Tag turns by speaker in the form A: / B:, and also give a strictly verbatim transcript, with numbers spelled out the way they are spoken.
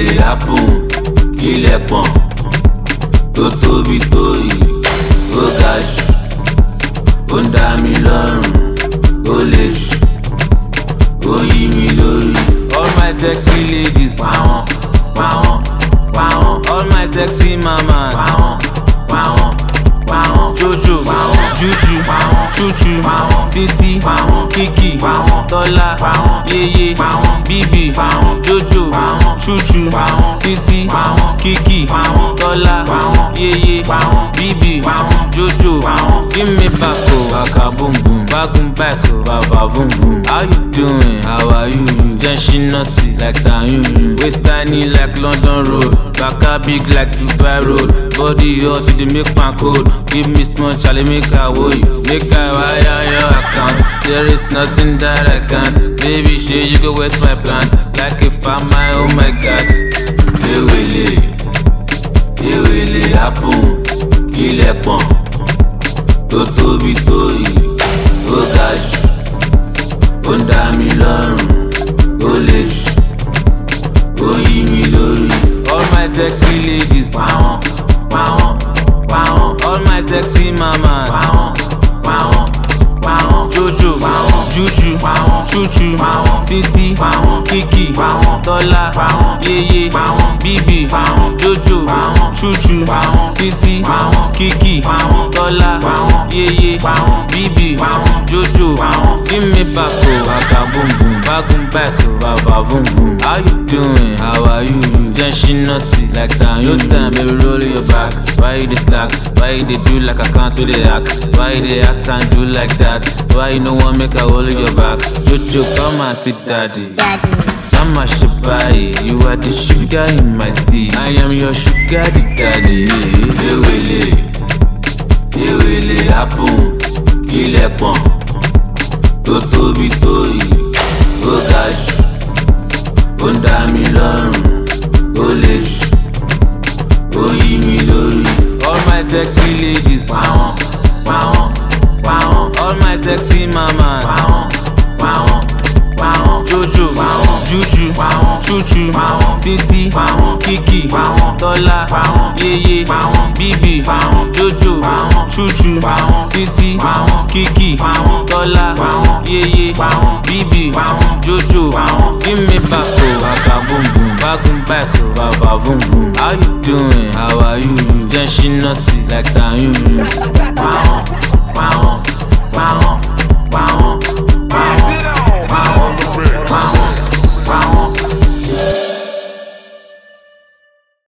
A: lè happen kílẹ̀ pọ̀n tó tóbi tó yìí ó ga jù ó ń dá mi lọ́rùn ó lè jù ó yí mi lórí. All my sexy ladies pàwọn pàwọn pàwọn all my sexy mamas pàwọn pàwọn pàwọn jojo pàwọn juju pàwọn chuchu pàwọn títí pàwọn kiki pàwọn tọ́lá pàwọn yeye pàwọn bíbí pàwọn jojo pàwọn chuchu pàwọn títí pàwọn kiki pàwọn tọ́lá pàwọn yeye pàwọn bíbí pàwọn jojo pàwọn. Give me back oh, baka boom boom, bagun back oh, baba boom boom. How you doing? How are you? Jenshin nasi like Tanyun. Waist tiny like London Road, baka big like Dubai Road. Body hot, you dey make pan cold. Give me small chale, make I hold you, make I wire your account. There is nothing that I can't. Baby, shey you go waste my plans. Like if I'm my, oh my God. Ewele, ewele happen, kílẹ̀ pọ̀n, tó tóbi tó yìí, ó ga jù, ó ń dá mi lọ́rùn, ó lè jù, ó yí mi lórí. All my sexy ladies, pàwọn, pàwọn, pàwọn. All my sexy mamas, pàwọn, pàwọn, pàwọn. Jojo, pàwọn, juju, pàwọn, chuchu, pàwọn, títí, pàwọn, kiki, pàwọn, tọ́lá, pàwọn, yeye, pàwọn, bíbí, pàwọn, jojo, pàwọn, chuchu, pàwọn, títí, pàwọn, kiki, pàwọn, tọ́lá, pàwọn, yeye, pàwọn, bíbí, pàwọn, jojo, pàwọn. Give me back oh, baka boom boom, bagun back oh, baba boom boom. How you doing? How are you? Jenshin nasi like that. No time, baby, roll your back. Why you dey slack? Why you dey do like I can't do the act? Why you dey act and do like that? Why you no want make I hold your back? Jojo, come and sit daddy.
B: Daddy.
A: I'm a shabai, you are the sugar in my tea. I am your sugar daddy. Ewele, ewele happen, kílẹ̀ pọ̀n, tó tóbi tó yìí, ó ga jù, ó ń dá mi lọ́rùn, ó lè jù, ó yí mi lórí. All my sexy ladies, pàwọn, pàwọn, pàwọn. All my sexy mamas, pàwọn, pàwọn, pàwọn. Jojo, pàwọn, juju, pàwọn, chuchu, pàwọn, títí, pàwọn, kiki, pàwọn, tọ́lá, pàwọn, yeye, pàwọn, bíbí, pàwọn, jojo, pàwọn, chuchu, pàwọn, títí, pàwọn, kiki, pàwọn, tọ́lá, pàwọn, yeye, pàwọn, bíbí, pàwọn, jojo, pàwọn. Give me back oh, baka boom boom, bagun back oh, baba boom boom. How you doing? How are you? Jenshin nasi like Tanyun. Pàwọn, pàwọn.